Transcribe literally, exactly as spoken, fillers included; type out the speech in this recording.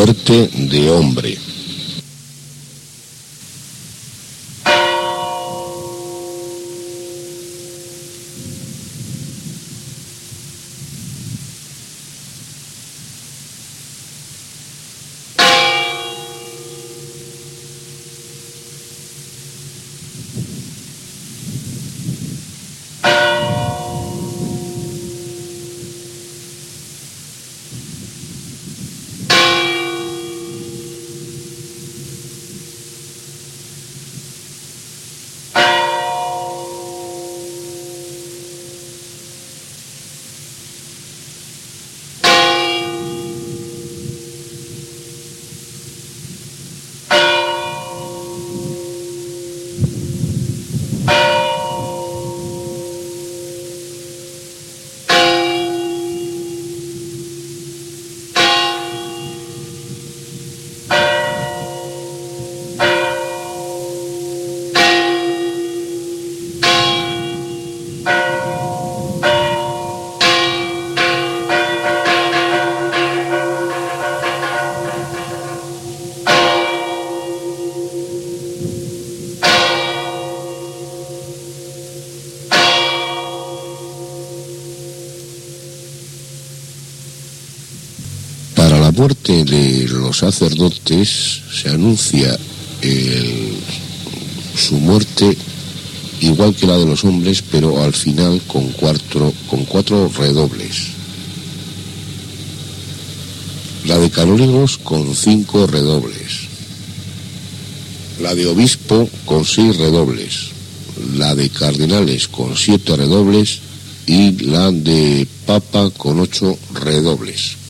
Muerte de hombre. La muerte de los sacerdotes se anuncia el, su muerte igual que la de los hombres, pero al final con cuatro, con cuatro redobles. La de canónigos con cinco redobles. La de obispo con seis redobles. La de cardenales con siete redobles y la de papa con ocho redobles.